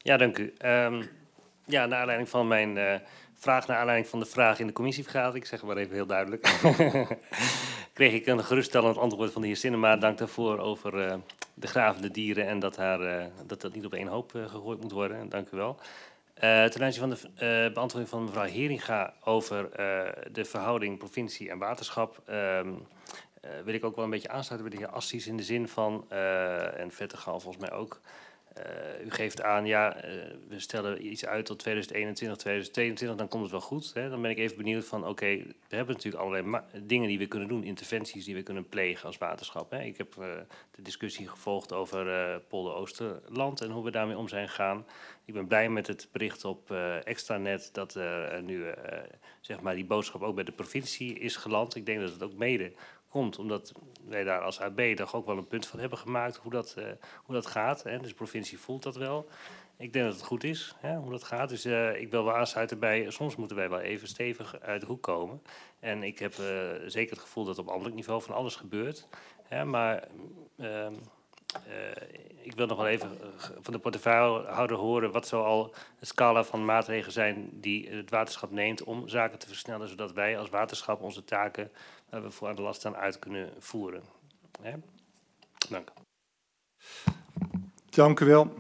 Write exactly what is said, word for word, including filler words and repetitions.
Ja, dank u. Um, ja, naar aanleiding van mijn uh, vraag, naar aanleiding van de vraag in de commissievergadering, ik zeg het maar even heel duidelijk, kreeg ik een geruststellend antwoord van de heer Sinnema. Dank daarvoor over uh, de gravende dieren en dat, haar, uh, dat dat niet op één hoop uh, gegooid moet worden. Dank u wel. Uh, ten aanzien van de uh, beantwoording van mevrouw Heringa over uh, de verhouding provincie en waterschap, um, uh, wil ik ook wel een beetje aansluiten bij de heer Assis in de zin van, uh, en Vettergal volgens mij ook, Uh, u geeft aan, ja, uh, we stellen iets uit tot tweeduizend eenentwintig, tweeduizend tweeëntwintig, dan komt het wel goed. Hè? Dan ben ik even benieuwd van, oké, okay, we hebben natuurlijk allerlei dingen die we kunnen doen, interventies die we kunnen plegen als waterschap. Hè? Ik heb uh, de discussie gevolgd over uh, Polder Oosterland en hoe we daarmee om zijn gegaan. Ik ben blij met het bericht op uh, Extranet dat uh, nu uh, zeg maar die boodschap ook bij de provincie is geland. Ik denk dat het ook mede komt, omdat wij daar als A B toch ook wel een punt van hebben gemaakt hoe dat, uh, hoe dat gaat. Hè. Dus de provincie voelt dat wel. Ik denk dat het goed is, hè, hoe dat gaat. Dus uh, ik wil wel aansluiten bij, soms moeten wij wel even stevig uit de hoek komen. En ik heb uh, zeker het gevoel dat op ambtelijk niveau van alles gebeurt. Hè, maar uh, uh, ik wil nog wel even van de portefeuillehouder horen wat zo al een scala van maatregelen zijn die het waterschap neemt om zaken te versnellen, zodat wij als waterschap onze taken waar we voor aan de last staan uit kunnen voeren. Hè? Dank. Dank u wel.